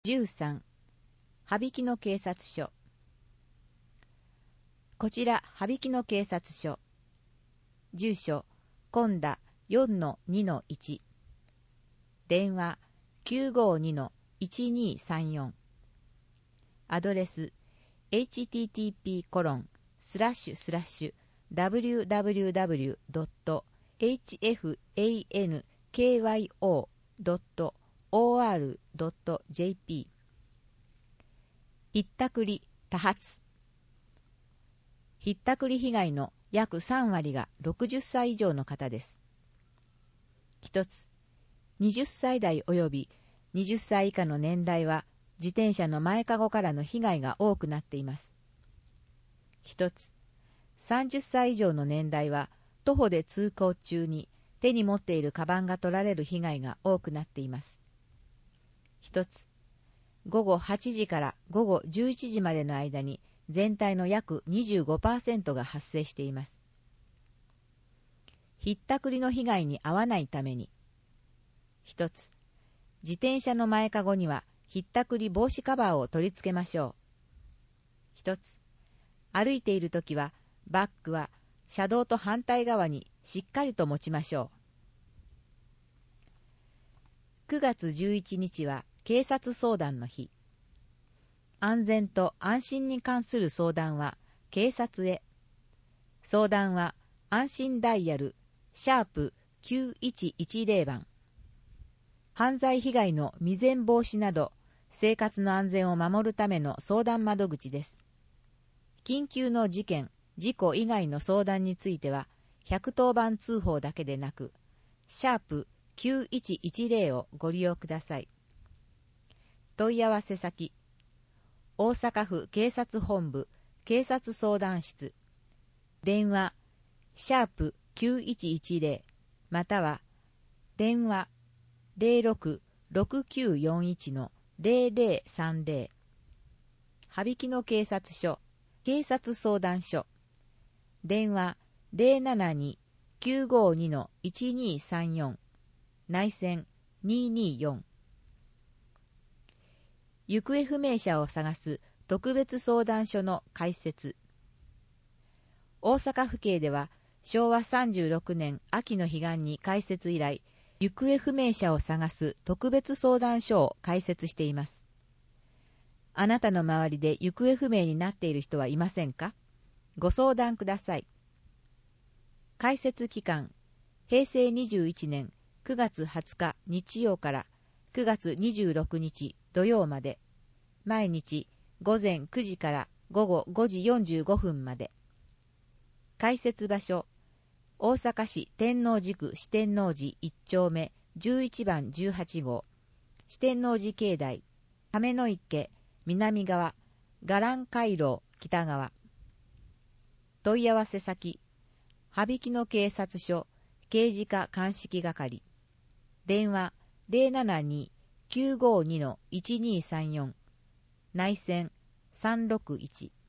13. 羽曳野警察署。こちら羽曳野警察署。住所今田 4-2-1。電話 952-1234。アドレス http://www.hankyo.or.jp。 ひったくり多発。ひったくり被害の約3割が60歳以上の方です。一つ、20歳代及び20歳以下の年代は自転車の前かごからの被害が多くなっています。一つ、30歳以上の年代は徒歩で通行中に手に持っているカバンが取られる被害が多くなっています。一つ、午後8時から午後11時までの間に全体の約 25% が発生しています。ひったくりの被害に遭わないために、一つ、自転車の前かごにはひったくり防止カバーを取り付けましょう。一つ、歩いているときはバッグは車道と反対側にしっかりと持ちましょう。9月11日は警察相談の日。安全と安心に関する相談は警察へ。相談は安心ダイヤル#9110番。犯罪被害の未然防止など生活の安全を守るための相談窓口です。緊急の事件、事故以外の相談については110番通報だけでなく#9110をご利用ください。問い合わせ先大阪府警察本部警察相談室。電話#9110または電話06-6941-0030。羽曳野警察署警察相談所。電話 072-952-1234 内線224。行方不明者を探す特別相談所の開設。大阪府警では昭和36年秋の彼岸に開設以来、行方不明者を探す特別相談所を開設しています。あなたの周りで行方不明になっている人はいませんか？ご相談ください。開設期間、平成21年9月20日日曜から9月26日土曜まで、毎日午前9時から午後5時45分まで。開設場所、大阪市天王寺区四天王寺1丁目11番18号、四天王寺境内、亀の池南側、伽藍回廊北側。問い合わせ先、羽曳野警察署刑事課鑑識係。電話072-952-1234。内線361。